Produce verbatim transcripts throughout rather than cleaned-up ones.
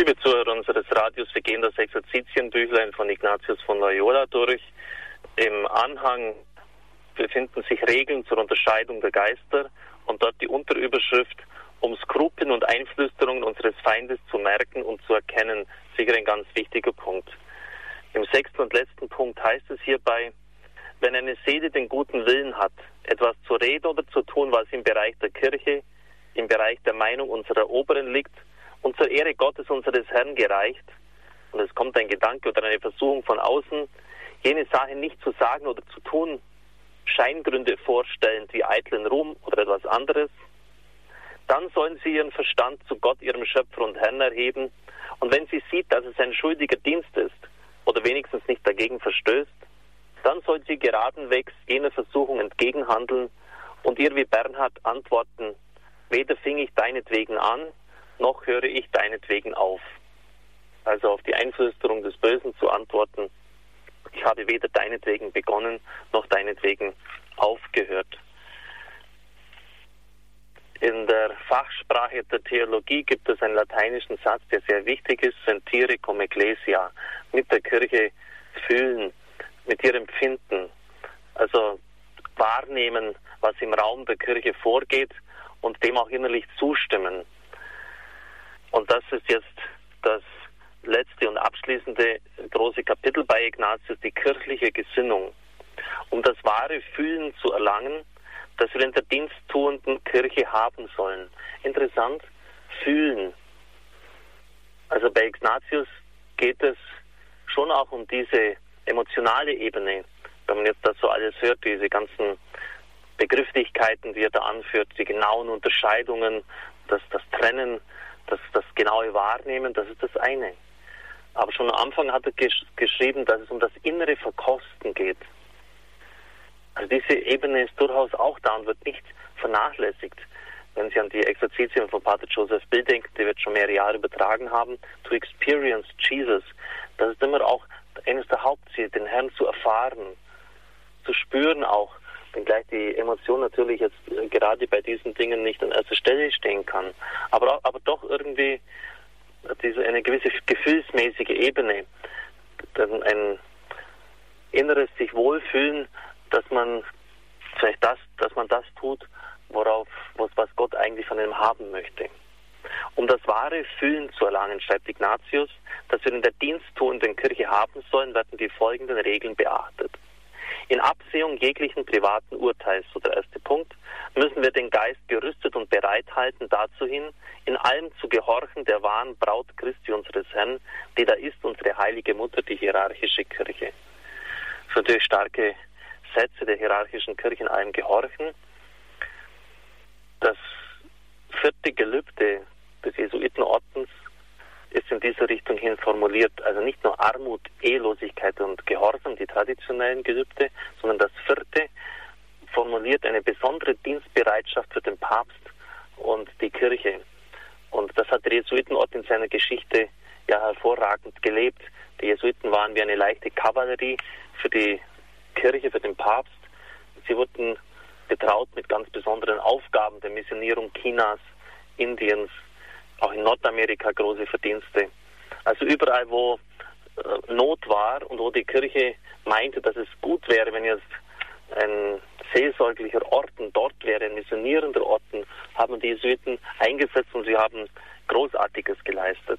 Liebe Zuhörer unseres Radios, wir gehen das Exerzitienbüchlein von Ignatius von Loyola durch. Im Anhang befinden sich Regeln zur Unterscheidung der Geister und dort die Unterüberschrift, um Skrupeln und Einflüsterungen unseres Feindes zu merken und zu erkennen. Sicher ein ganz wichtiger Punkt. Im sechsten und letzten Punkt heißt es hierbei, wenn eine Seele den guten Willen hat, etwas zu reden oder zu tun, was im Bereich der Kirche, im Bereich der Meinung unserer Oberen liegt und zur Ehre Gottes unseres Herrn gereicht, und es kommt ein Gedanke oder eine Versuchung von außen, jene Sache nicht zu sagen oder zu tun, Scheingründe vorstellend wie eitlen Ruhm oder etwas anderes, dann sollen sie ihren Verstand zu Gott, ihrem Schöpfer und Herrn erheben, und wenn sie sieht, dass es ein schuldiger Dienst ist oder wenigstens nicht dagegen verstößt, dann soll sie geradenwegs jener Versuchung entgegenhandeln und ihr wie Bernhard antworten, weder fing ich deinetwegen an, noch höre ich deinetwegen auf. Also auf die Einflüsterung des Bösen zu antworten, ich habe weder deinetwegen begonnen, noch deinetwegen aufgehört. In der Fachsprache der Theologie gibt es einen lateinischen Satz, der sehr wichtig ist, sentire cum ecclesia, mit der Kirche fühlen, mit ihr empfinden, also wahrnehmen, was im Raum der Kirche vorgeht und dem auch innerlich zustimmen. Und das ist jetzt das letzte und abschließende große Kapitel bei Ignatius, die kirchliche Gesinnung. Um das wahre Fühlen zu erlangen, das wir in der diensttuenden Kirche haben sollen. Interessant, fühlen. Also bei Ignatius geht es schon auch um diese emotionale Ebene. Wenn man jetzt das so alles hört, diese ganzen Begrifflichkeiten, die er da anführt, die genauen Unterscheidungen, das, das Trennen, das, das genaue Wahrnehmen, das ist das eine. Aber schon am Anfang hat er gesch- geschrieben, dass es um das innere Verkosten geht. Also diese Ebene ist durchaus auch da und wird nicht vernachlässigt. Wenn Sie an die Exerzitien von Pater Joseph Bill denken, die wir schon mehrere Jahre übertragen haben, to experience Jesus, das ist immer auch eines der Hauptziele, den Herrn zu erfahren, zu spüren auch, wenngleich die Emotion natürlich jetzt gerade bei diesen Dingen nicht an erster Stelle stehen kann, aber, aber doch irgendwie diese, eine gewisse gefühlsmäßige Ebene, ein inneres sich wohlfühlen, dass man vielleicht das, dass man das tut, worauf, was Gott eigentlich von ihm haben möchte. Um das wahre Fühlen zu erlangen, schreibt Ignatius, das wir in der diensttuenden Kirche haben sollen, werden die folgenden Regeln beachtet. In Absehung jeglichen privaten Urteils, so der erste Punkt, müssen wir den Geist gerüstet und bereithalten dazu hin, in allem zu gehorchen der wahren Braut Christi unseres Herrn, die da ist unsere heilige Mutter, die hierarchische Kirche. Das sind natürlich starke Sätze der hierarchischen Kirche, in allem gehorchen. Das vierte Gelübde des Jesuitenordens ist in dieser Richtung hin formuliert, also nicht nur Armut, Ehelosigkeit und Gehorsam, die traditionellen Gelübde, sondern das vierte formuliert eine besondere Dienstbereitschaft für den Papst und die Kirche. Und das hat der Jesuitenorden in seiner Geschichte ja hervorragend gelebt. Die Jesuiten waren wie eine leichte Kavallerie für die Kirche, für den Papst. Sie wurden betraut mit ganz besonderen Aufgaben der Missionierung Chinas, Indiens, auch in Nordamerika große Verdienste. Also überall, wo äh, Not war und wo die Kirche meinte, dass es gut wäre, wenn jetzt ein seelsorglicher Orden dort wäre, ein missionierender Orden, haben die Jesuiten eingesetzt und sie haben Großartiges geleistet.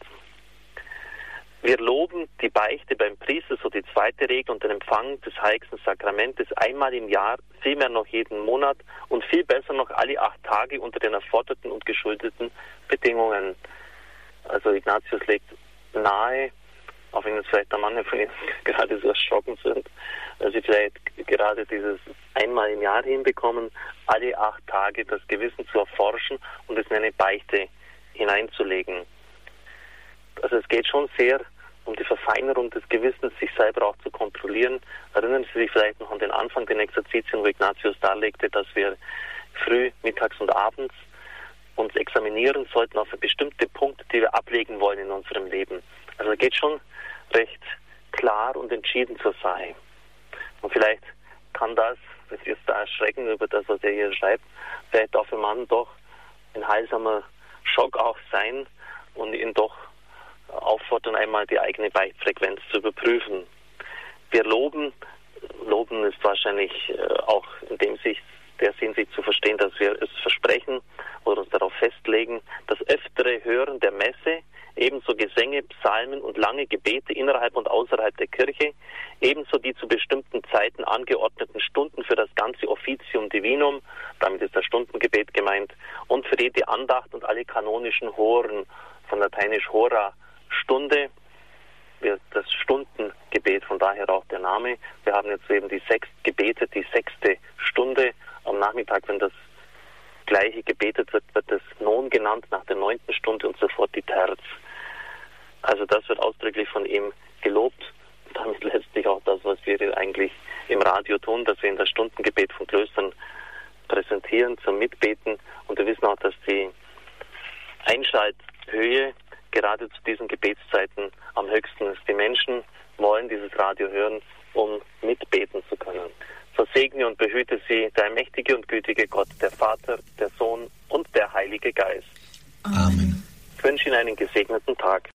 Wir loben die Beichte beim Priester, so die zweite Regel, und den Empfang des heiligsten Sakramentes einmal im Jahr, vielmehr noch jeden Monat und viel besser noch alle acht Tage unter den erforderten und geschuldeten Bedingungen. Also Ignatius legt nahe, auch wenn jetzt vielleicht manche von Ihnen gerade so erschrocken sind, dass sie vielleicht gerade dieses einmal im Jahr hinbekommen, alle acht Tage das Gewissen zu erforschen und es in eine Beichte hineinzulegen. Also es geht schon sehr um die Verfeinerung des Gewissens, sich selber auch zu kontrollieren. Erinnern Sie sich vielleicht noch an den Anfang der Exerzitien, wo Ignatius darlegte, dass wir früh, mittags und abends uns examinieren sollten auf bestimmte Punkte, die wir ablegen wollen in unserem Leben. Also es geht schon recht klar und entschieden zur Sache. Und vielleicht kann das, das ist da erschreckend über das, was er hier schreibt, vielleicht auch für Mann doch ein heilsamer Schock auch sein und ihn doch auffordern, einmal die eigene Beichtfrequenz zu überprüfen. Wir loben, loben ist wahrscheinlich äh, auch in dem sich, der Hinsicht zu verstehen, dass wir es versprechen oder uns darauf festlegen, das öftere Hören der Messe, ebenso Gesänge, Psalmen und lange Gebete innerhalb und außerhalb der Kirche, ebenso die zu bestimmten Zeiten angeordneten Stunden für das ganze Officium Divinum, damit ist das Stundengebet gemeint, und für jede Andacht und alle kanonischen Horen, von lateinisch Hora, Stunde, das Stundengebet, von daher auch der Name. Wir haben jetzt eben die sechs gebetet, die sechste Stunde. Am Nachmittag, wenn das Gleiche gebetet wird, wird es Non genannt nach der neunten Stunde und sofort die Terz. Also das wird ausdrücklich von ihm gelobt. Und damit letztlich auch das, was wir eigentlich im Radio tun, dass wir in das Stundengebet von Klöstern präsentieren zum Mitbeten. Und wir wissen auch, dass die Einschalthöhe gerade zu diesen Gebetszeiten am höchsten ist. Die Menschen wollen dieses Radio hören, um mitbeten zu können. So segne und behüte sie der mächtige und gütige Gott, der Vater, der Sohn und der Heilige Geist. Amen. Ich wünsche Ihnen einen gesegneten Tag.